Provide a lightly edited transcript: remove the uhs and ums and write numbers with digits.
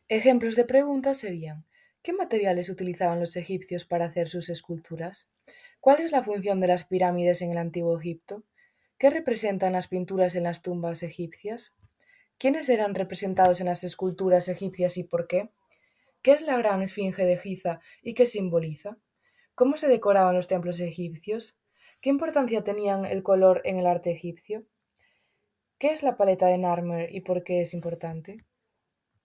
Ejemplos de preguntas serían: ¿qué materiales utilizaban los egipcios para hacer sus esculturas? ¿Cuál es la función de las pirámides en el Antiguo Egipto? ¿Qué representan las pinturas en las tumbas egipcias? ¿Quiénes eran representados en las esculturas egipcias y por qué? ¿Qué es la gran esfinge de Giza y qué simboliza? ¿Cómo se decoraban los templos egipcios? ¿Qué importancia tenían el color en el arte egipcio? ¿Qué es la paleta de Narmer y por qué es importante?